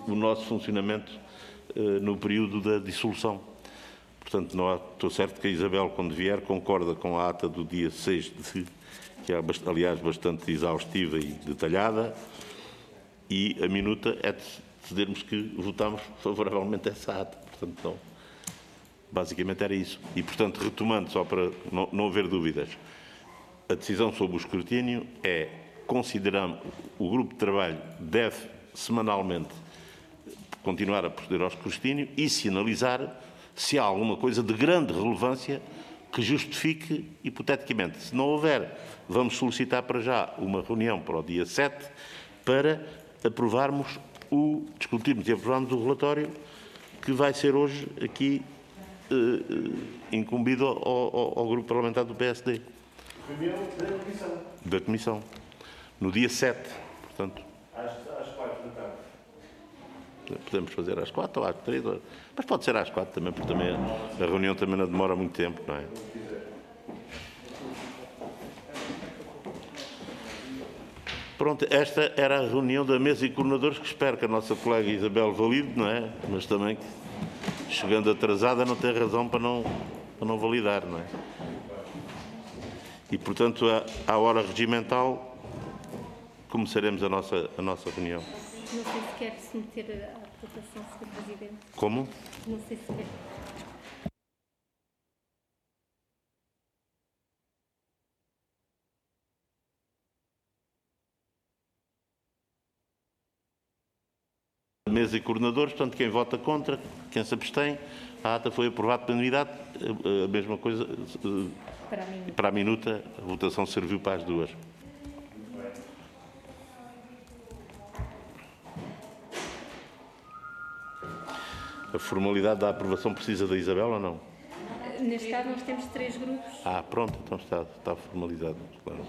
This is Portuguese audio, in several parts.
o nosso funcionamento no período da dissolução. Portanto, estou certo que a Isabel, quando vier, concorda com a ata do dia 6 que é, aliás, bastante exaustiva e detalhada, e a minuta é de dizermos que votamos favoravelmente essa ata. Portanto, não, basicamente era isso. E, portanto, retomando, só para não haver dúvidas, a decisão sobre o escrutínio é: consideramos, o grupo de trabalho deve semanalmente continuar a proceder ao escrutínio e sinalizar se há alguma coisa de grande relevância que justifique, hipoteticamente. Se não houver, vamos solicitar para já uma reunião para o dia 7 para aprovarmos discutirmos e aprovarmos o relatório que vai ser hoje aqui incumbido ao grupo parlamentar do PSD. Reunião da Comissão. Da Comissão. No dia 7, portanto. Às 4 da tarde. Podemos fazer às 4 ou às 3, mas pode ser às 4 também, porque também a reunião também não demora muito tempo, não é? Pronto, esta era a reunião da mesa de coordenadores, que espero que a nossa colega Isabel valide, não é? Mas também, chegando atrasada, não tem razão para não validar, não é? E, portanto, à hora regimental, começaremos a nossa reunião. Não sei se quer submeter à votação, Sr. Presidente. Como? Não sei se quer. Mesa e coordenadores, portanto, quem vota contra, quem se abstém, a ata foi aprovada por unanimidade. A mesma coisa para a minuta, a votação serviu para as duas. A formalidade da aprovação precisa da Isabel ou não? Neste caso, nós temos 3 grupos. Pronto, então está formalizado. Claro.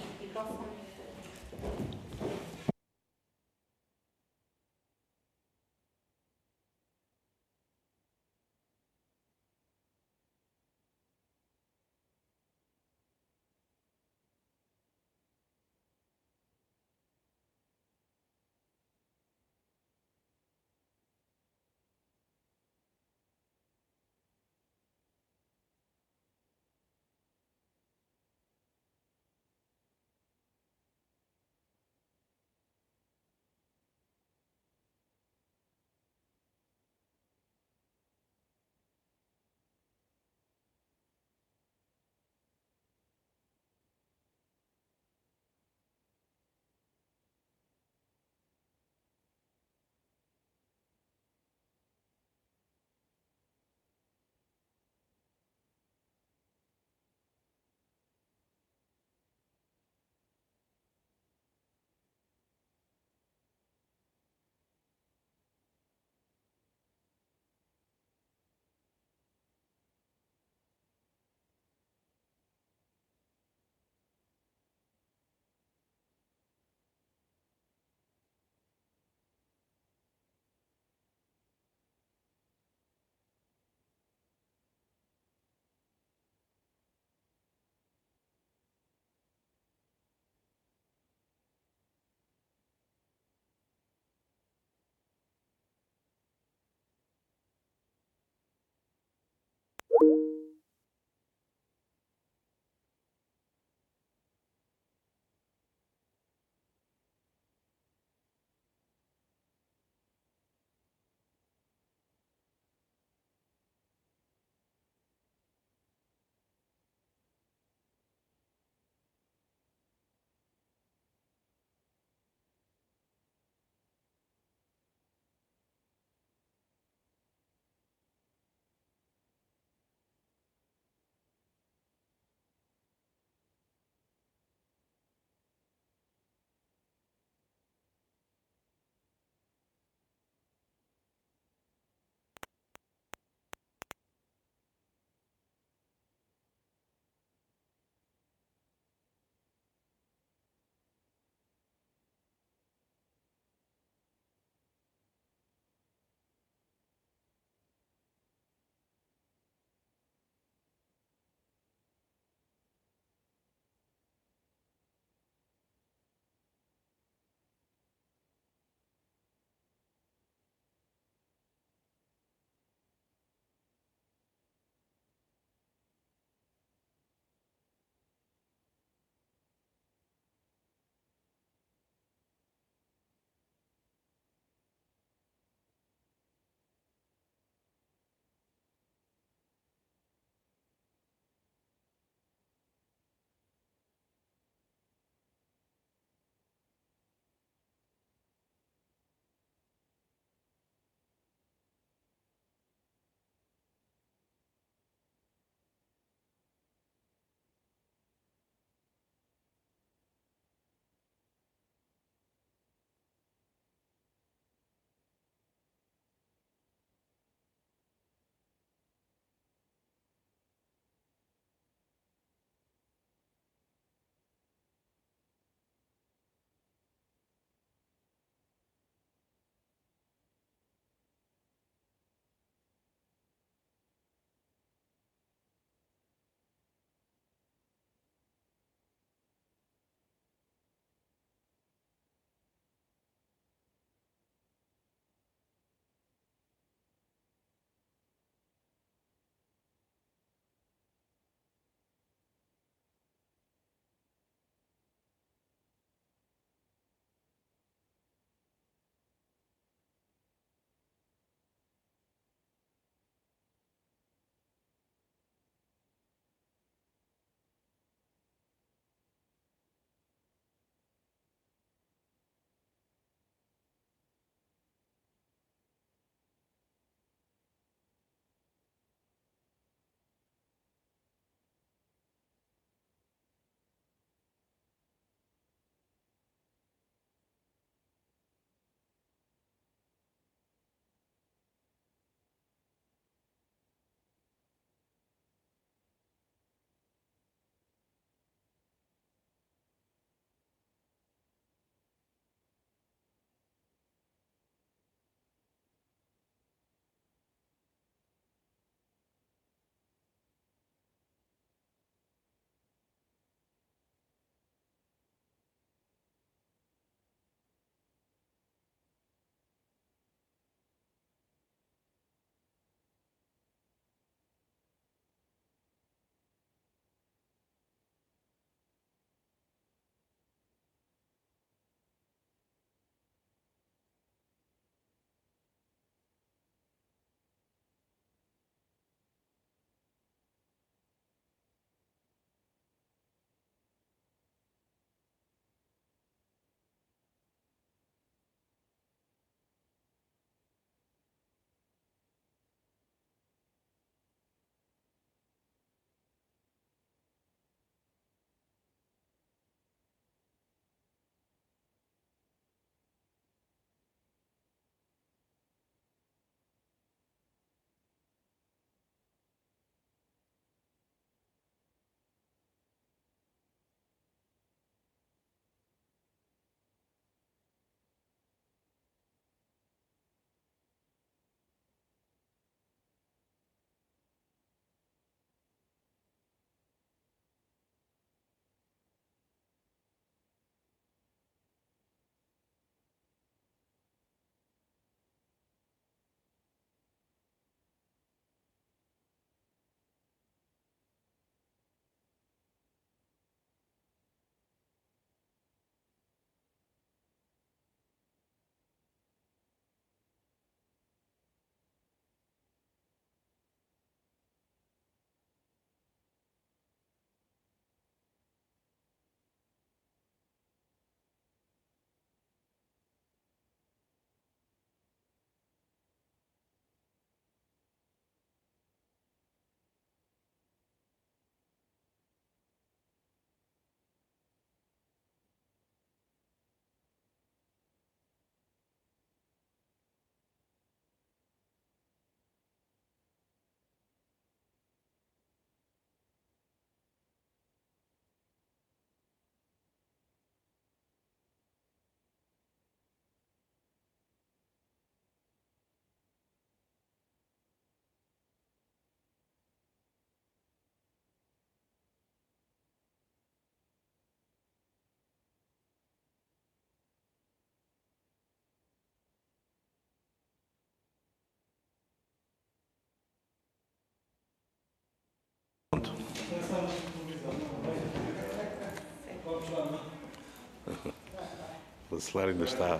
O Bacelar ainda está.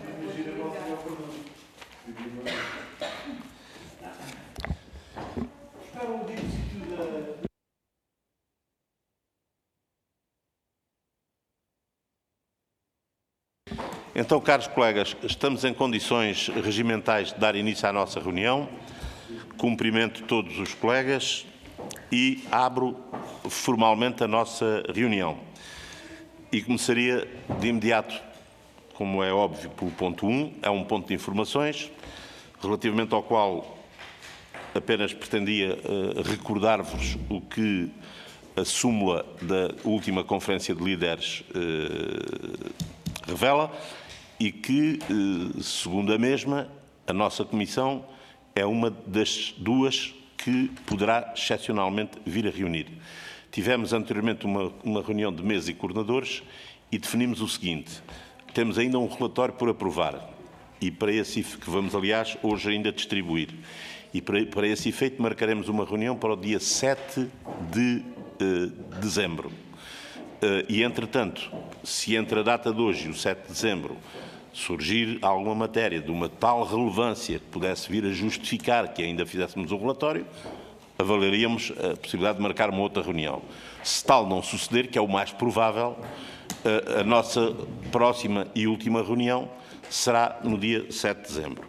Então, caros colegas, estamos em condições regimentais de dar início à nossa reunião. Cumprimento todos os colegas e abro formalmente a nossa reunião. E começaria de imediato, como é óbvio, pelo ponto 1, é um ponto de informações, relativamente ao qual apenas pretendia recordar-vos o que a súmula da última Conferência de Líderes revela e que, segundo a mesma, a nossa Comissão é uma das duas que poderá excepcionalmente vir a reunir. Tivemos anteriormente uma reunião de mesa e coordenadores e definimos o seguinte: temos ainda um relatório por aprovar e para esse que vamos, aliás, hoje ainda distribuir. E para esse efeito marcaremos uma reunião para o dia 7 de dezembro. E, entretanto, se entre a data de hoje e o 7 de dezembro surgir alguma matéria de uma tal relevância que pudesse vir a justificar que ainda fizéssemos um relatório, avaliaríamos a possibilidade de marcar uma outra reunião. Se tal não suceder, que é o mais provável, a nossa próxima e última reunião será no dia 7 de dezembro.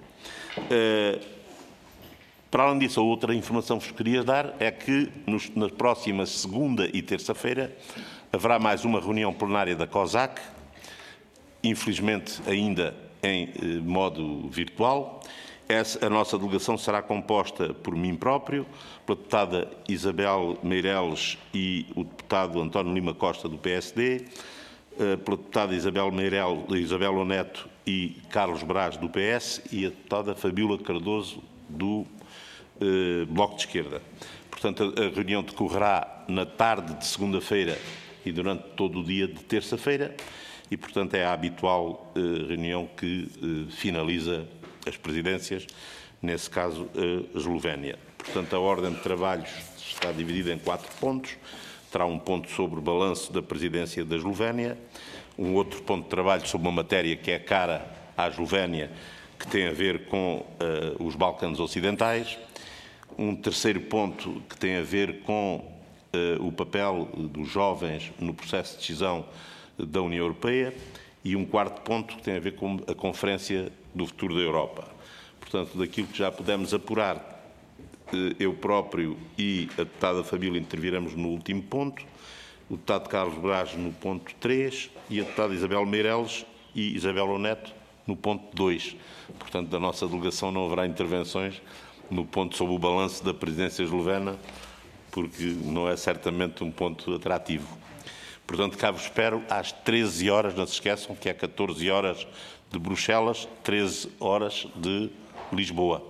Para além disso, a outra informação que vos queria dar é que na próxima segunda e terça-feira haverá mais uma reunião plenária da COSAC, infelizmente ainda em modo virtual. A nossa delegação será composta por mim próprio, pela deputada Isabel Meireles e o deputado António Lima Costa, do PSD, pela deputada Isabel Oneto e Carlos Braz, do PS, e a deputada Fabíola Cardoso, do Bloco de Esquerda. Portanto, a reunião decorrerá na tarde de segunda-feira e durante todo o dia de terça-feira e, portanto, é a habitual reunião que finaliza as presidências, nesse caso a Eslovénia. Portanto, a ordem de trabalhos está dividida em 4 pontos. Terá um ponto sobre o balanço da presidência da Eslovénia, um outro ponto de trabalho sobre uma matéria que é cara à Eslovénia, que tem a ver com os Balcãs Ocidentais, um terceiro ponto que tem a ver com o papel dos jovens no processo de decisão da União Europeia e um quarto ponto que tem a ver com a Conferência do Futuro da Europa. Portanto, daquilo que já pudemos apurar, eu próprio e a deputada Fabíola interviremos no último ponto, o deputado Carlos Braz no ponto 3 e a deputada Isabel Meireles e Isabel Oneto no ponto 2. Portanto, da nossa delegação não haverá intervenções no ponto sobre o balanço da presidência eslovena, porque não é certamente um ponto atrativo. Portanto, cá vos espero às 13 horas, não se esqueçam que é 14 horas de Bruxelas, 13 horas de Lisboa.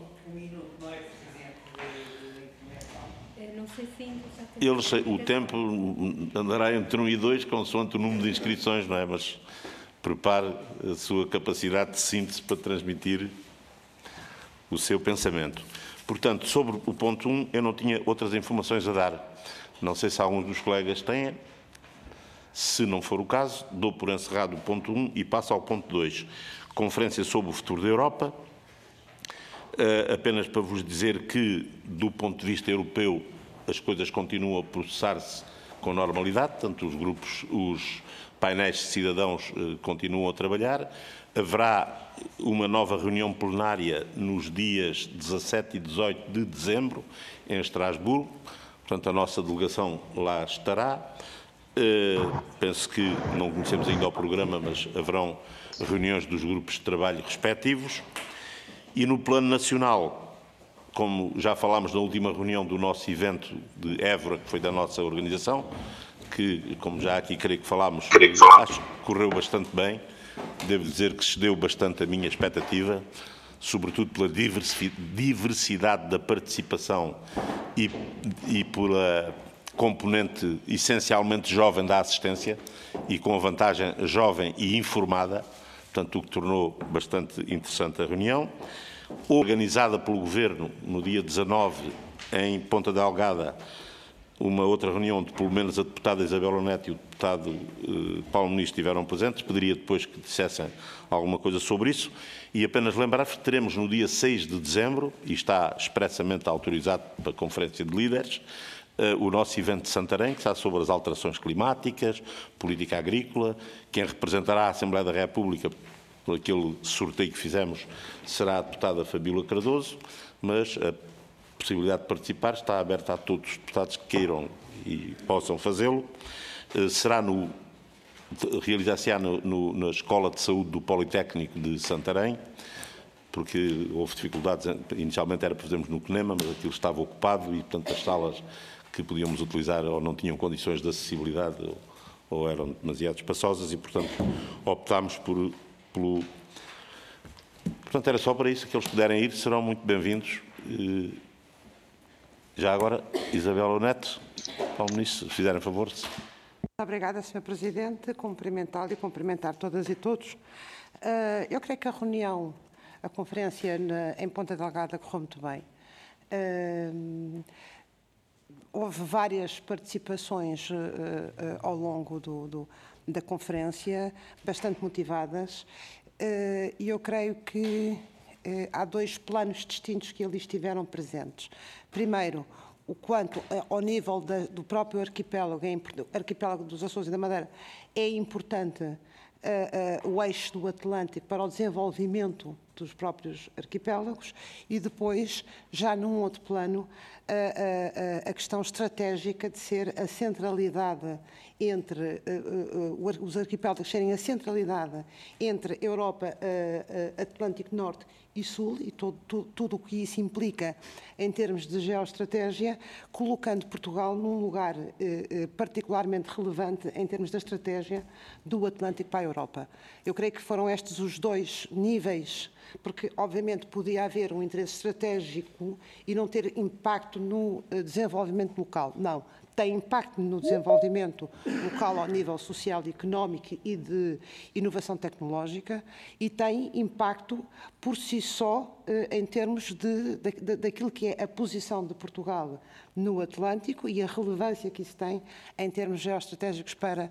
Não sei se ainda já tem... O tempo andará entre 1 e 2, consoante o número de inscrições, não é? Mas prepare a sua capacidade de síntese para transmitir o seu pensamento. Portanto, sobre o ponto 1, eu não tinha outras informações a dar. Não sei se alguns dos colegas têm. Se não for o caso, dou por encerrado o ponto 1 e passo ao ponto 2. Conferência sobre o futuro da Europa. Apenas para vos dizer que, do ponto de vista europeu, as coisas continuam a processar-se com normalidade, tanto os grupos, os painéis de cidadãos continuam a trabalhar. Haverá uma nova reunião plenária nos dias 17 e 18 de dezembro, em Estrasburgo. Portanto, a nossa delegação lá estará. Penso que não conhecemos ainda o programa, mas haverão reuniões dos grupos de trabalho respectivos. E no plano nacional, como já falámos na última reunião do nosso evento de Évora, que foi da nossa organização, que, como já aqui creio que falámos, acho que correu bastante bem. Devo dizer que excedeu bastante a minha expectativa, sobretudo pela diversidade da participação e pela componente essencialmente jovem da assistência e com a vantagem jovem e informada, portanto, o que tornou bastante interessante a reunião. Organizada pelo Governo no dia 19 em Ponta Delgada, uma outra reunião onde pelo menos a deputada Isabel Neto e o deputado Paulo Muniz estiveram presentes. Pediria depois que dissessem alguma coisa sobre isso. E apenas lembrar que teremos no dia 6 de dezembro, e está expressamente autorizado para a Conferência de Líderes, o nosso evento de Santarém, que está sobre as alterações climáticas, política agrícola. Quem representará a Assembleia da República, por aquele sorteio que fizemos, será a deputada Fabíola Cardoso, mas a possibilidade de participar está aberta a todos os deputados que queiram e possam fazê-lo. Realizar-se-á na Escola de Saúde do Politécnico de Santarém, porque houve dificuldades, inicialmente era, por exemplo, no CNEMA, mas aquilo estava ocupado e, portanto, as salas que podíamos utilizar ou não tinham condições de acessibilidade ou eram demasiado espaçosas e, portanto, optámos pelo... Portanto, era só para isso que eles puderem ir, serão muito bem-vindos. Já agora, Isabel Neto, Paulo Ministro, se fizerem favor. Muito obrigada, Sr. Presidente. Cumprimentá-lo e cumprimentar todas e todos. Eu creio que a conferência em Ponta Delgada correu muito bem. Houve várias participações ao longo da conferência, bastante motivadas, e eu creio que há dois planos distintos que ali estiveram presentes. Primeiro, o quanto, ao nível do próprio arquipélago dos Açores e da Madeira, é importante o eixo do Atlântico para o desenvolvimento dos próprios arquipélagos e depois, já num outro plano, a questão estratégica de ser a centralidade entre os arquipélagos serem a centralidade entre Europa, Atlântico Norte e Sul e tudo o que isso implica em termos de geoestratégia, colocando Portugal num lugar particularmente relevante em termos da estratégia do Atlântico para a Europa. Eu creio que foram estes os dois níveis, porque obviamente podia haver um interesse estratégico e não ter impacto no desenvolvimento local. Não. Tem impacto no desenvolvimento local ao nível social e económico e de inovação tecnológica e tem impacto por si só em termos daquilo que é a posição de Portugal no Atlântico e a relevância que isso tem em termos geoestratégicos para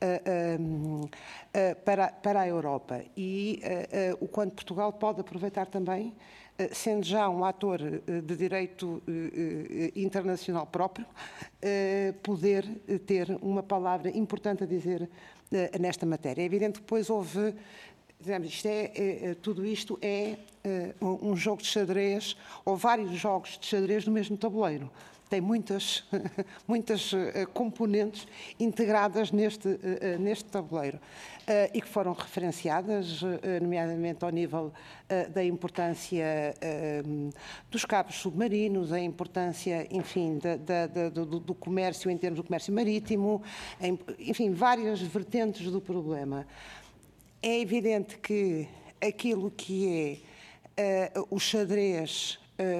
a Europa. E o quanto Portugal pode aproveitar também, sendo já um ator de direito internacional próprio, poder ter uma palavra importante a dizer nesta matéria. É evidente que depois houve, digamos, tudo isto é um jogo de xadrez, ou vários jogos de xadrez no mesmo tabuleiro. Tem muitas componentes integradas neste tabuleiro e que foram referenciadas, nomeadamente ao nível da importância dos cabos submarinos, a importância, enfim, do comércio em termos do comércio marítimo, enfim, várias vertentes do problema. É evidente que aquilo que é o xadrez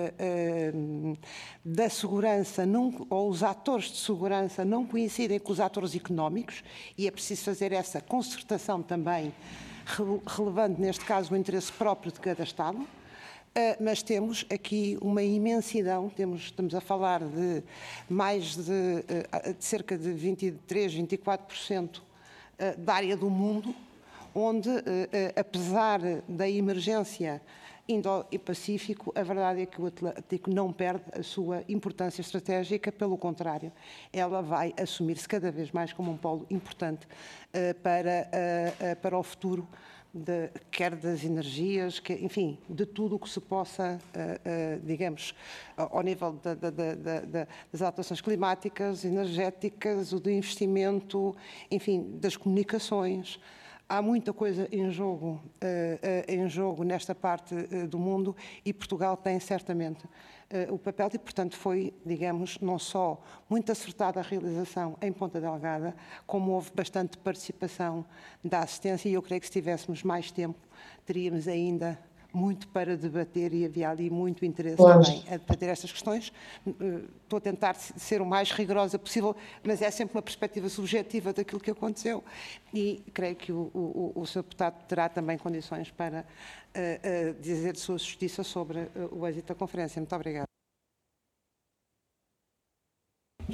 da segurança, ou os atores de segurança não coincidem com os atores económicos e é preciso fazer essa concertação também, relevante neste caso o interesse próprio de cada Estado, mas temos aqui uma imensidão, estamos a falar de mais de cerca de 23, 24% da área do mundo, onde, apesar da emergência Indo e Pacífico, a verdade é que o Atlântico não perde a sua importância estratégica, pelo contrário, ela vai assumir-se cada vez mais como um polo importante para o futuro, quer das energias, enfim, de tudo o que se possa, digamos, ao nível das alterações climáticas, energéticas, do investimento, enfim, das comunicações. Há muita coisa em jogo nesta parte do mundo e Portugal tem certamente o papel e, portanto, foi, digamos, não só muito acertada a realização em Ponta Delgada, como houve bastante participação da assistência e eu creio que se tivéssemos mais tempo teríamos ainda muito para debater e havia ali muito interesse também a debater estas questões. Estou a tentar ser o mais rigorosa possível, mas é sempre uma perspectiva subjetiva daquilo que aconteceu e creio que o Sr. Deputado terá também condições para dizer de sua justiça sobre o êxito da conferência. Muito obrigada.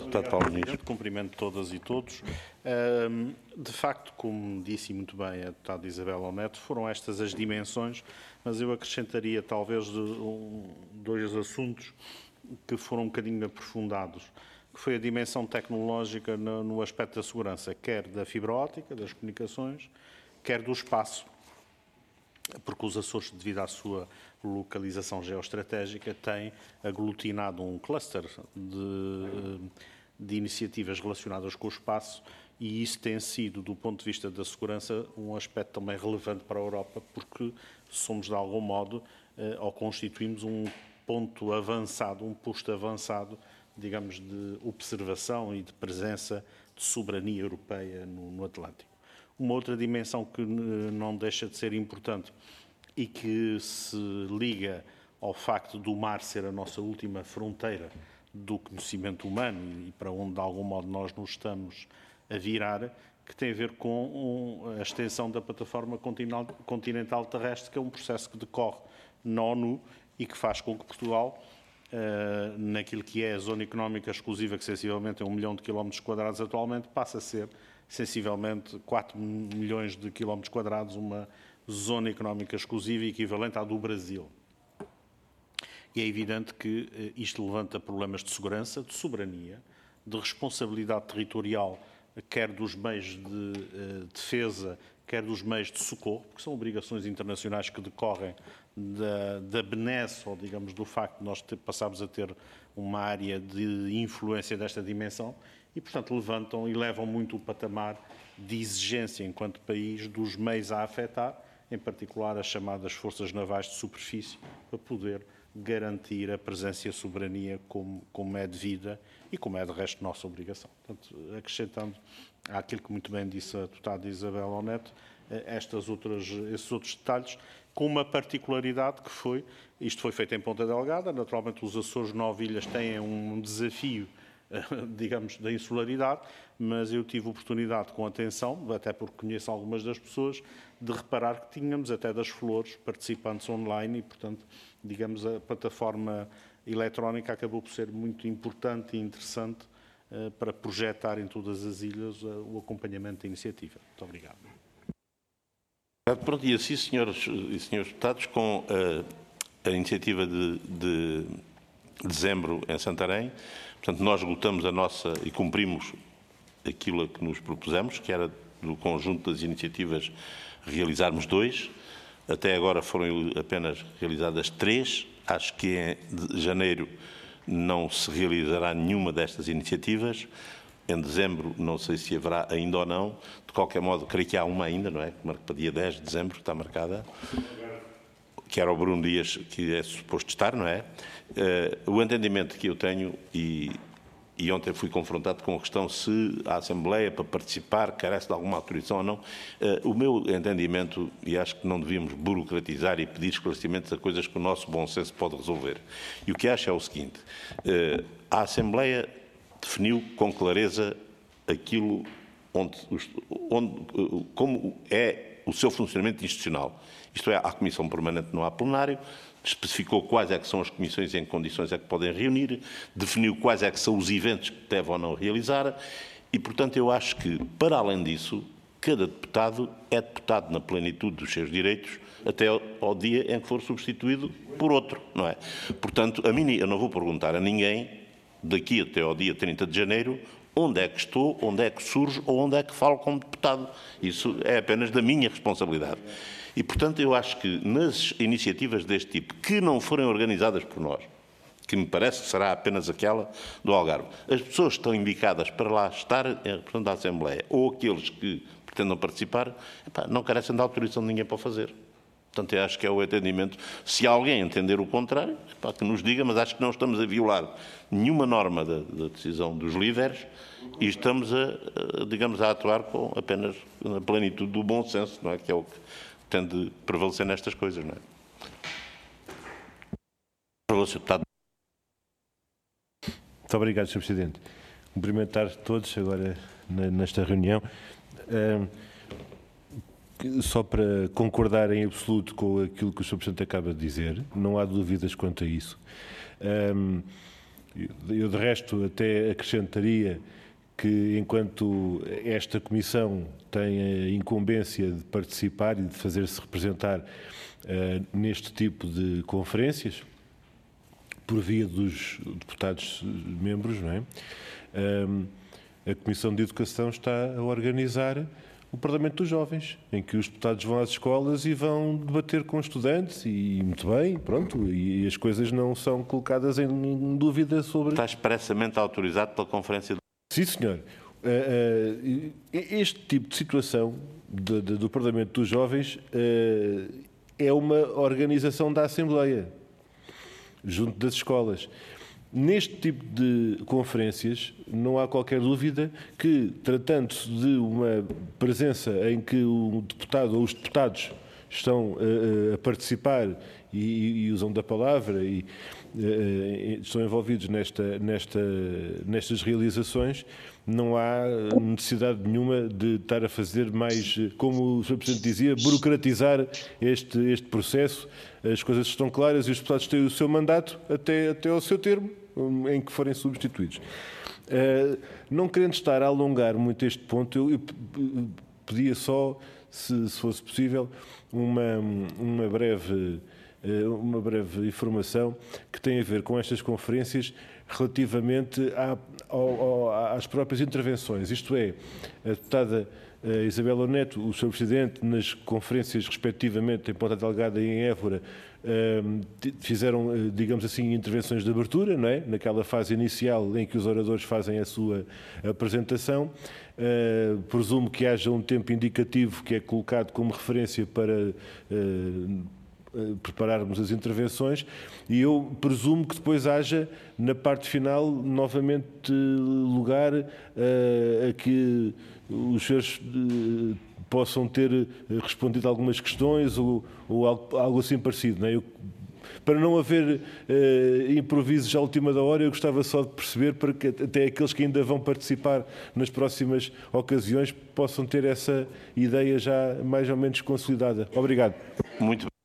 Deputado Paulo Ministro. Cumprimento todas e todos. De facto, como disse muito bem a deputada Isabel Neto, foram estas as dimensões, mas eu acrescentaria talvez dois assuntos que foram um bocadinho aprofundados, que foi a dimensão tecnológica no aspecto da segurança, quer da fibra óptica, das comunicações, quer do espaço, porque os Açores, devido à sua localização geoestratégica, têm aglutinado um cluster de iniciativas relacionadas com o espaço, e isso tem sido, do ponto de vista da segurança, um aspecto também relevante para a Europa, porque somos, de algum modo, ou constituímos um ponto avançado, um posto avançado, digamos, de observação e de presença de soberania europeia no Atlântico. Uma outra dimensão que não deixa de ser importante e que se liga ao facto do mar ser a nossa última fronteira do conhecimento humano e para onde, de algum modo, nós nos estamos a virar, que tem a ver com a extensão da plataforma continental terrestre, que é um processo que decorre na ONU e que faz com que Portugal, naquilo que é a zona económica exclusiva, que sensivelmente é 1 milhão de quilómetros quadrados atualmente, passa a ser sensivelmente 4 milhões de quilómetros quadrados, uma zona económica exclusiva equivalente à do Brasil. E é evidente que isto levanta problemas de segurança, de soberania, de responsabilidade territorial, quer dos meios de defesa, quer dos meios de socorro, porque são obrigações internacionais que decorrem da benesse, ou digamos, do facto de nós passarmos a ter uma área de influência desta dimensão e, portanto, levantam e levam muito o patamar de exigência enquanto país dos meios a afetar, em particular as chamadas forças navais de superfície, para poder garantir a presença e a soberania como é devida e como é, de resto, nossa obrigação. Portanto, acrescentando àquilo que muito bem disse a deputada Isabel Neto, esses outros detalhes, com uma particularidade que foi, isto foi feito em Ponta Delgada, naturalmente os Açores 9 ilhas têm um desafio, digamos, da insularidade, mas eu tive oportunidade, com atenção, até porque conheço algumas das pessoas, de reparar que tínhamos até das flores participantes online e, portanto, digamos, a plataforma eletrónica acabou por ser muito importante e interessante para projetar em todas as ilhas o acompanhamento da iniciativa. Muito obrigado. Pronto, e assim, senhores e senhores deputados, com a iniciativa de dezembro em Santarém, portanto, nós esgotamos a nossa e cumprimos aquilo a que nos propusemos, que era do conjunto das iniciativas realizarmos 2. Até agora foram apenas realizadas 3. Acho que em janeiro não se realizará nenhuma destas iniciativas. Em dezembro, não sei se haverá ainda ou não. De qualquer modo, creio que há uma ainda, não é? Para dia 10 de dezembro, que está marcada. Que era o Bruno Dias, que é suposto estar, não é? O entendimento que eu tenho, e ontem fui confrontado com a questão se a Assembleia, para participar, carece de alguma autorização ou não. O meu entendimento, e acho que não devíamos burocratizar e pedir esclarecimentos a coisas que o nosso bom senso pode resolver. E o que acho é o seguinte: a Assembleia definiu com clareza aquilo como é o seu funcionamento institucional. Isto é, há comissão permanente, não há plenário, especificou quais é que são as comissões e em que condições é que podem reunir, definiu quais é que são os eventos que devem ou não realizar e, portanto, eu acho que, para além disso, cada deputado é deputado na plenitude dos seus direitos até ao dia em que for substituído por outro, não é? Portanto, eu não vou perguntar a ninguém, daqui até ao dia 30 de janeiro, onde é que estou, onde é que surjo ou onde é que falo como deputado. Isso é apenas da minha responsabilidade. E, portanto, eu acho que nas iniciativas deste tipo, que não forem organizadas por nós, que me parece que será apenas aquela do Algarve, as pessoas que estão indicadas para lá estar em representação da Assembleia ou aqueles que pretendam participar, não carecem de autorização de ninguém para o fazer. Portanto, eu acho que é o entendimento. Se alguém entender o contrário, que nos diga, mas acho que não estamos a violar nenhuma norma da decisão dos líderes e estamos digamos, a atuar com apenas na plenitude do bom senso, não é? Que é o que tem de prevalecer nestas coisas, não é? Muito obrigado, Sr. Presidente. Cumprimentar todos agora nesta reunião. Só para concordar em absoluto com aquilo que o Sr. Presidente acaba de dizer, não há dúvidas quanto a isso. Eu, de resto, até acrescentaria que, enquanto esta Comissão tem a incumbência de participar e de fazer-se representar neste tipo de conferências, por via dos deputados membros, não é? A Comissão de Educação está a organizar o Parlamento dos Jovens, em que os deputados vão às escolas e vão debater com estudantes, e muito bem, pronto, e as coisas não são colocadas em dúvida sobre... Está expressamente autorizado pela Conferência de... Sim, senhor. Este tipo de situação do Parlamento dos Jovens é uma organização da Assembleia, junto das escolas. Neste tipo de conferências, não há qualquer dúvida que, tratando-se de uma presença em que o deputado ou os deputados estão a participar e usam da palavra e estão envolvidos nestas realizações, não há necessidade nenhuma de estar a fazer mais, como o Sr. Presidente dizia, burocratizar este processo. As coisas estão claras e os deputados têm o seu mandato até ao seu termo, em que forem substituídos. Não querendo estar a alongar muito este ponto, eu pedia só, se fosse possível, uma breve informação que tem a ver com estas conferências relativamente às próprias intervenções. Isto é, a deputada Isabel Neto, o Sr. Presidente, nas conferências respectivamente em Ponta Delgada e em Évora, fizeram, digamos assim, intervenções de abertura, não é? Naquela fase inicial em que os oradores fazem a sua apresentação. Presumo que haja um tempo indicativo que é colocado como referência para prepararmos as intervenções, e eu presumo que depois haja, na parte final, novamente lugar a que os senhores possam ter respondido algumas questões ou algo assim parecido, não é? Para não haver improvisos à última da hora, eu gostava só de perceber, para que até aqueles que ainda vão participar nas próximas ocasiões possam ter essa ideia já mais ou menos consolidada. Obrigado. Muito bem.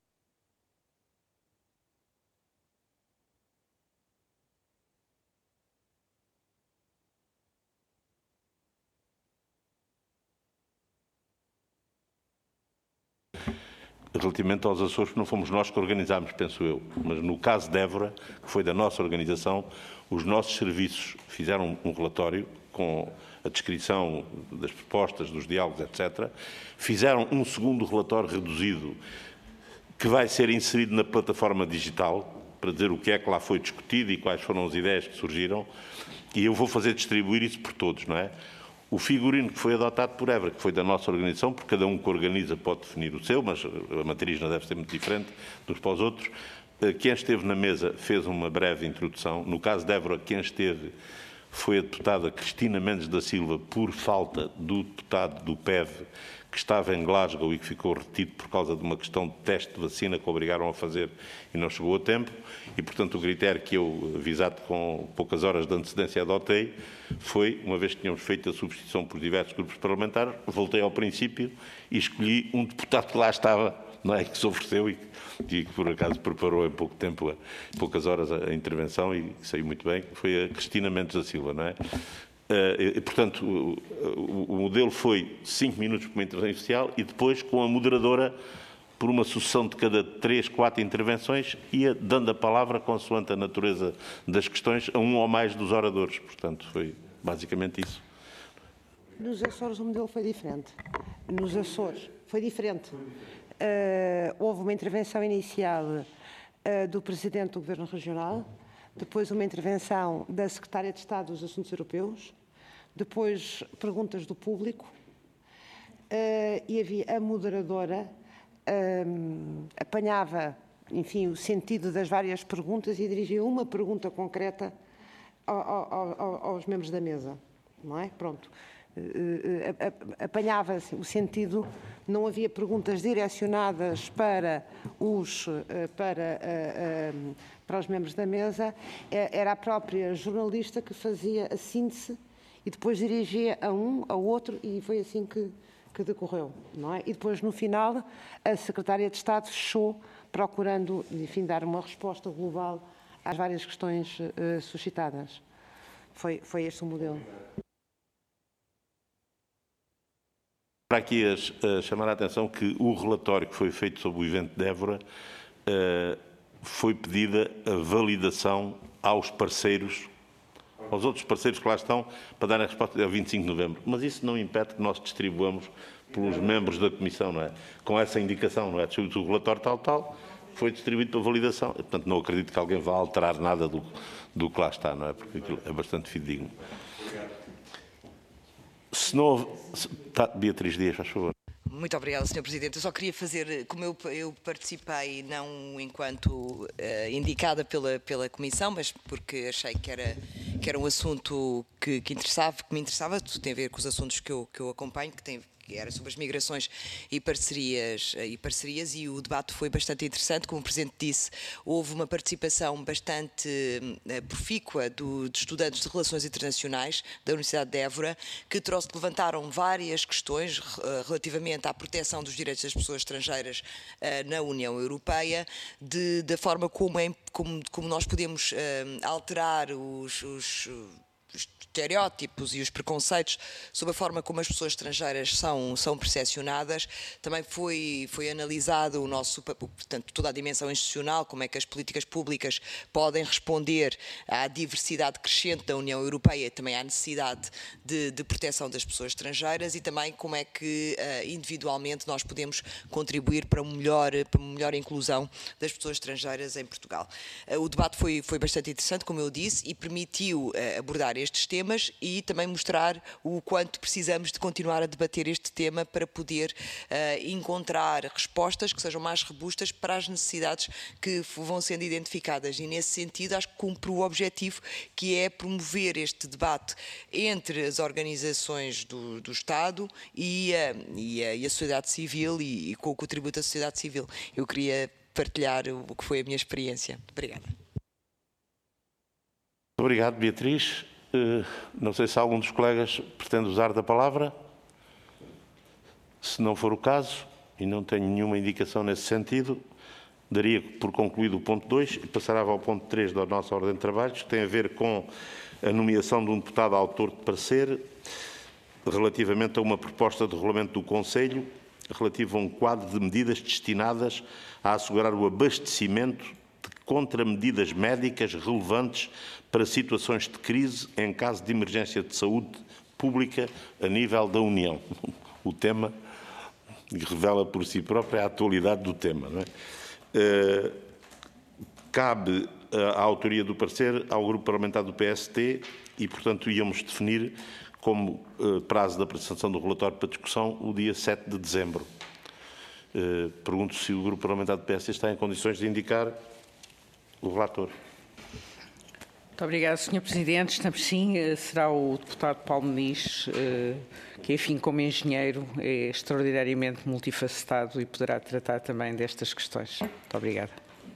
Relativamente aos Açores, não fomos nós que organizámos, penso eu, mas no caso de Évora, que foi da nossa organização, os nossos serviços fizeram um relatório com a descrição das propostas, dos diálogos, etc. Fizeram um segundo relatório reduzido que vai ser inserido na plataforma digital para dizer o que é que lá foi discutido e quais foram as ideias que surgiram, e eu vou fazer distribuir isso por todos, não é? O figurino que foi adotado por Évora, que foi da nossa organização, porque cada um que organiza pode definir o seu, mas a matriz não deve ser muito diferente dos para os outros. Quem esteve na mesa fez uma breve introdução. No caso de Évora, quem esteve foi a deputada Cristina Mendes da Silva, por falta do deputado do PEV, que estava em Glasgow e que ficou retido por causa de uma questão de teste de vacina que obrigaram a fazer e não chegou a tempo. E, portanto, o critério que eu, avisado com poucas horas de antecedência, adotei foi, uma vez que tínhamos feito a substituição por diversos grupos parlamentares, voltei ao princípio e escolhi um deputado que lá estava, não é, que se ofereceu e que por acaso preparou em pouco tempo, em poucas horas, a intervenção e saiu muito bem, que foi a Cristina Mendes da Silva, não é? Portanto, o modelo foi 5 minutos por uma intervenção inicial e depois, com a moderadora, por uma sucessão de cada 3, 4 intervenções, ia dando a palavra, consoante a natureza das questões, a um ou mais dos oradores. Portanto, foi basicamente isso. Nos Açores o modelo foi diferente. Nos Açores foi diferente. Houve uma intervenção inicial do Presidente do Governo Regional, depois uma intervenção da Secretária de Estado dos Assuntos Europeus, depois perguntas do público, e havia a moderadora, apanhava, enfim, o sentido das várias perguntas e dirigia uma pergunta concreta aos membros da mesa, não é? Pronto. Apanhava o sentido, não havia perguntas direcionadas para os membros da mesa, era a própria jornalista que fazia a síntese e depois dirigia a um, ao outro, e foi assim que decorreu, não é? E depois, no final, a Secretária de Estado fechou, procurando, enfim, dar uma resposta global às várias questões suscitadas. Foi este o modelo. Para aqui chamar a atenção que o relatório que foi feito sobre o evento de Évora foi pedida a validação aos parceiros, aos outros parceiros que lá estão, para darem a resposta até 25 de novembro. Mas isso não impede que nós distribuamos pelos membros da Comissão, não é? Com essa indicação, não é? O relatório tal, foi distribuído para validação. Portanto, não acredito que alguém vá alterar nada do que lá está, não é? Porque aquilo é bastante fidedigno. Se não houve... Beatriz Dias, faz favor. Muito obrigada, Sr. Presidente. Eu só queria fazer, como eu participei não enquanto indicada pela Comissão, mas porque achei que era um assunto que me interessava, tudo tem a ver com os assuntos que eu acompanho, que era sobre as migrações e parcerias, e o debate foi bastante interessante. Como o Presidente disse, houve uma participação bastante profícua de estudantes de Relações Internacionais da Universidade de Évora, que levantaram várias questões relativamente à proteção dos direitos das pessoas estrangeiras na União Europeia, da forma como nós podemos alterar os estereótipos e os preconceitos sobre a forma como as pessoas estrangeiras são percepcionadas. Também foi analisado portanto, toda a dimensão institucional, como é que as políticas públicas podem responder à diversidade crescente da União Europeia, também à necessidade de proteção das pessoas estrangeiras, e também como é que individualmente nós podemos contribuir para uma melhor inclusão das pessoas estrangeiras em Portugal. O debate foi bastante interessante, como eu disse, e permitiu abordar estes temas e também mostrar o quanto precisamos de continuar a debater este tema para poder encontrar respostas que sejam mais robustas para as necessidades que vão sendo identificadas. E nesse sentido acho que cumpre o objetivo, que é promover este debate entre as organizações do Estado e a sociedade civil e com o contributo da sociedade civil. Eu queria partilhar o que foi a minha experiência. Obrigada. Obrigado, Beatriz. Não sei se algum dos colegas pretende usar da palavra. Se não for o caso, e não tenho nenhuma indicação nesse sentido, daria por concluído o ponto 2 e passarava ao ponto 3 da nossa ordem de trabalhos, que tem a ver com a nomeação de um deputado autor de parecer relativamente a uma proposta de regulamento do Conselho relativo a um quadro de medidas destinadas a assegurar o abastecimento de contramedidas médicas relevantes para situações de crise em caso de emergência de saúde pública a nível da União. O tema revela por si próprio a atualidade do tema, não é? Cabe a autoria do parecer ao Grupo Parlamentar do PST e, portanto, íamos definir como prazo da apresentação do relatório para discussão o dia 7 de dezembro. Pergunto se o Grupo Parlamentar do PST está em condições de indicar o relator. Muito obrigada, Sr. Presidente. Estamos sim. Será o deputado Paulo Muniz, que, enfim, como engenheiro, é extraordinariamente multifacetado e poderá tratar também destas questões. Muito obrigada.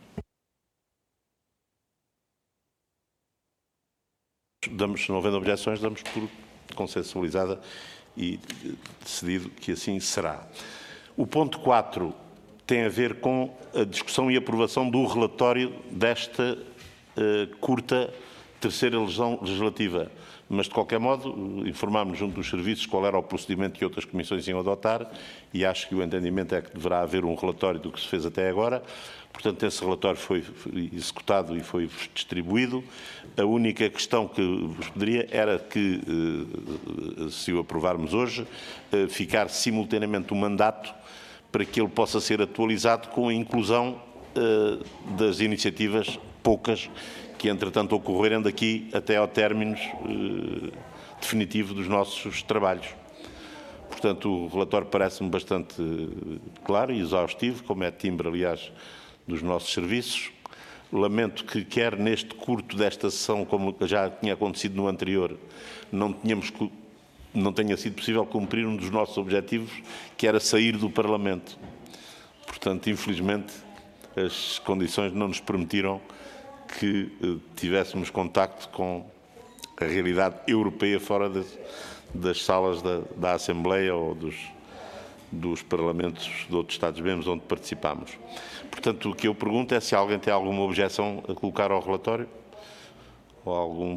Se não havendo objeções, damos por consensualizada e decidido que assim será. O ponto 4 tem a ver com a discussão e aprovação do relatório desta curta terceira legislativa. Mas, de qualquer modo, informámos junto dos serviços qual era o procedimento que outras comissões iam adotar e acho que o entendimento é que deverá haver um relatório do que se fez até agora. Portanto, esse relatório foi executado e foi distribuído. A única questão que vos pediria era que, se o aprovarmos hoje, ficar simultaneamente o mandato para que ele possa ser atualizado com a inclusão das iniciativas poucas que, entretanto, ocorreram daqui até ao término definitivo dos nossos trabalhos. Portanto, o relatório parece-me bastante claro e exaustivo, como é timbre, aliás, dos nossos serviços. Lamento que, quer neste curto desta sessão, como já tinha acontecido no anterior, não tenha sido possível cumprir um dos nossos objetivos, que era sair do Parlamento. Portanto, infelizmente, as condições não nos permitiram que tivéssemos contacto com a realidade europeia fora das salas da Assembleia ou dos parlamentos de outros Estados-membros onde participamos. Portanto, o que eu pergunto é se alguém tem alguma objeção a colocar ao relatório ou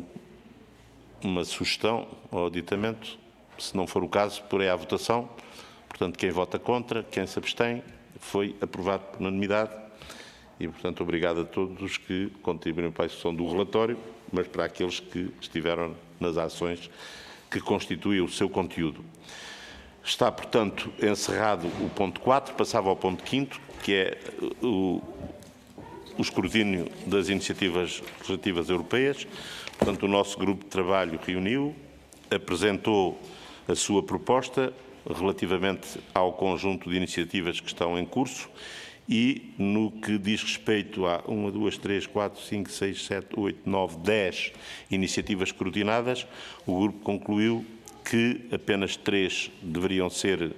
alguma sugestão ao aditamento. Se não for o caso, porei à votação. Portanto, quem vota contra, quem se abstém, foi aprovado por unanimidade. E, portanto, obrigado a todos os que contribuíram para a execução do relatório, mas para aqueles que estiveram nas ações que constituem o seu conteúdo. Está, portanto, encerrado o ponto 4, passava ao ponto 5º, que é o escrutínio das iniciativas legislativas europeias. Portanto, o nosso grupo de trabalho reuniu, apresentou a sua proposta relativamente ao conjunto de iniciativas que estão em curso e, no que diz respeito a 1, 2, 3, 4, 5, 6, 7, 8, 9, 10 iniciativas escrutinadas, o grupo concluiu que apenas 3 deveriam ser,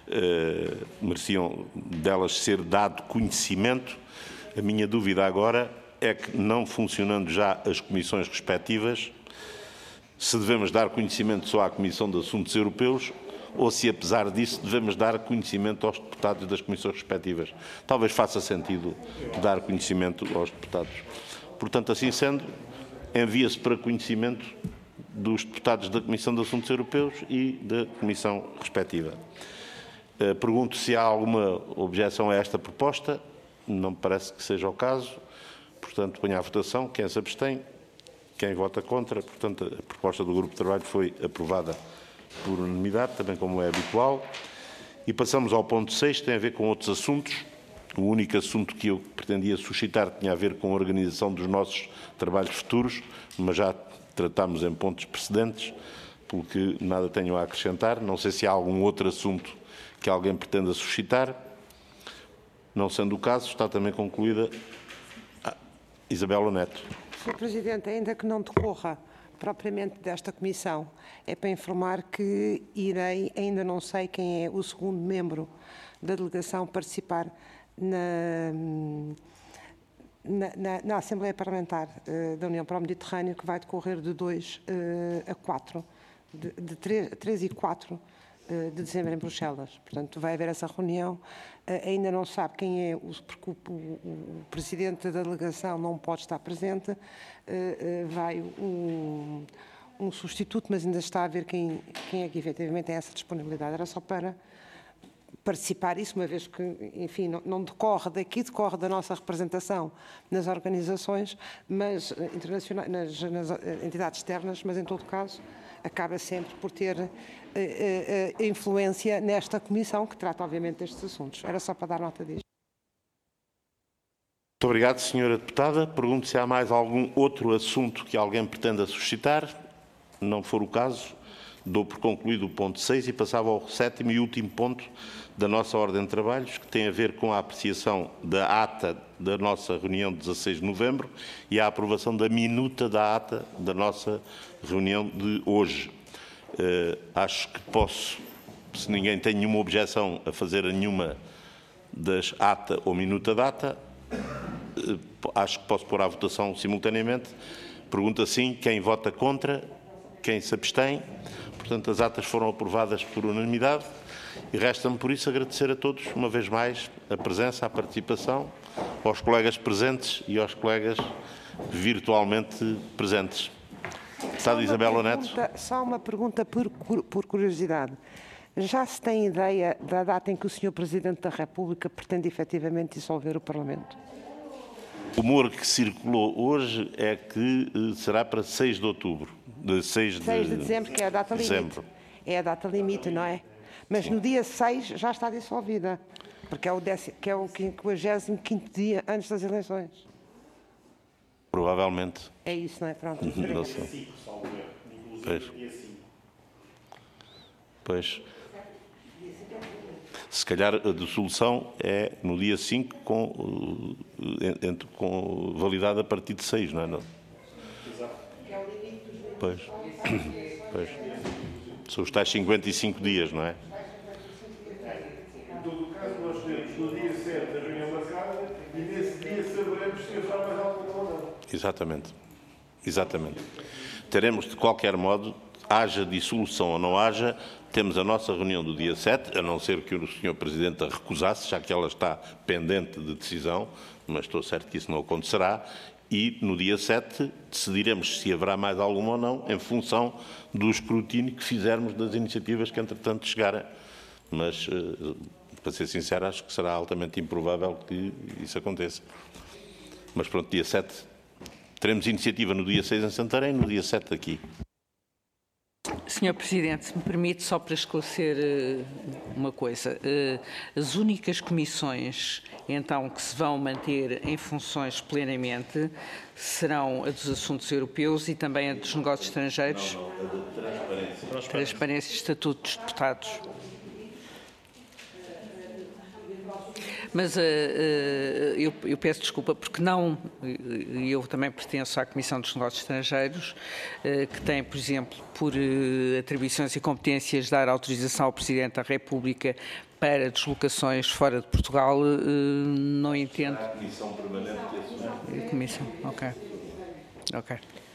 mereciam delas ser dado conhecimento. A minha dúvida agora é que, não funcionando já as comissões respectivas, se devemos dar conhecimento só à Comissão de Assuntos Europeus ou se, apesar disso, devemos dar conhecimento aos deputados das comissões respectivas. Talvez faça sentido dar conhecimento aos deputados. Portanto, assim sendo, envia-se para conhecimento dos deputados da Comissão de Assuntos Europeus e da Comissão respectiva. Pergunto se há alguma objeção a esta proposta. Não me parece que seja o caso. Portanto, ponho à votação. Quem se abstém? Quem vota contra? Portanto, a proposta do Grupo de Trabalho foi aprovada por unanimidade, também como é habitual. E passamos ao ponto 6, que tem a ver com outros assuntos. O único assunto que eu pretendia suscitar tinha a ver com a organização dos nossos trabalhos futuros, mas já tratámos em pontos precedentes, pelo que nada tenho a acrescentar. Não sei se há algum outro assunto que alguém pretenda suscitar. Não sendo o caso, está também concluída Isabela Neto. Sr. Presidente, ainda que não decorra propriamente desta comissão, é para informar que irei, ainda não sei quem é o segundo membro da delegação, participar na Assembleia Parlamentar da União para o Mediterrâneo, que vai decorrer de 2 a 4, de 3 e 4 de dezembro em Bruxelas. Portanto, vai haver essa reunião. Ainda não sabe quem é, porque o presidente da delegação não pode estar presente. Vai um substituto, mas ainda está a ver quem é que efetivamente tem essa disponibilidade. Era só para participar isso, uma vez que, enfim, não decorre daqui, decorre da nossa representação nas organizações, mas internacionais, nas entidades externas, mas em todo caso acaba sempre por ter influência nesta comissão que trata, obviamente, destes assuntos. Era só para dar nota disto. Muito obrigado, Sra. Deputada. Pergunto se há mais algum outro assunto que alguém pretenda suscitar. Não for o caso, dou por concluído o ponto 6 e passava ao 7º e último ponto da nossa ordem de trabalhos, que tem a ver com a apreciação da ata da nossa reunião de 16 de novembro e a aprovação da minuta da ata da nossa reunião de hoje. Acho que posso, se ninguém tem nenhuma objeção a fazer a nenhuma das ata ou minuta da ata, acho que posso pôr à votação simultaneamente. Pergunta sim, quem vota contra, quem se abstém. Portanto, as atas foram aprovadas por unanimidade e resta-me, por isso, agradecer a todos, uma vez mais, a presença, a participação, aos colegas presentes e aos colegas virtualmente presentes. Deputada Isabela Neto. Só uma pergunta por curiosidade. Já se tem ideia da data em que o Sr. Presidente da República pretende efetivamente dissolver o Parlamento? O rumor que circulou hoje é que será para 6 de outubro. 6 de dezembro, que é a data limite. É a data limite, não é? Mas sim, no dia 6 já está dissolvida, porque é o 55º dia antes das eleições. Provavelmente. É isso, não é? Pronto. Não sei. Pois. Se calhar a dissolução é no dia 5 com validade a partir de 6, não é? Não? Pois. Pois. São os tais 55 dias, não é? Em todo o caso, nós temos no dia 7 a reunião marcada e nesse dia saberemos se haverá mais alguma ou não. Exatamente. Exatamente. Teremos, de qualquer modo, haja dissolução ou não haja, temos a nossa reunião do dia 7, a não ser que o Sr. Presidente a recusasse, já que ela está pendente de decisão, mas estou certo que isso não acontecerá, e no dia 7 decidiremos se haverá mais alguma ou não, em função do escrutínio que fizermos das iniciativas que, entretanto, chegarem. Mas, para ser sincero, acho que será altamente improvável que isso aconteça. Mas pronto, dia 7, teremos iniciativa no dia 6 em Santarém, no dia 7 aqui. Sr. Presidente, se me permite, só para esclarecer uma coisa. As únicas comissões, então, que se vão manter em funções plenamente serão a dos assuntos europeus e também a dos negócios estrangeiros? Não, a de transparência. Transparência e Estatuto dos Deputados. Mas eu peço desculpa porque não, eu também pertenço à Comissão dos Negócios Estrangeiros, que tem, por exemplo, por atribuições e competências, dar autorização ao Presidente da República para deslocações fora de Portugal, não entendo. A Comissão Permanente que assume. Comissão, ok.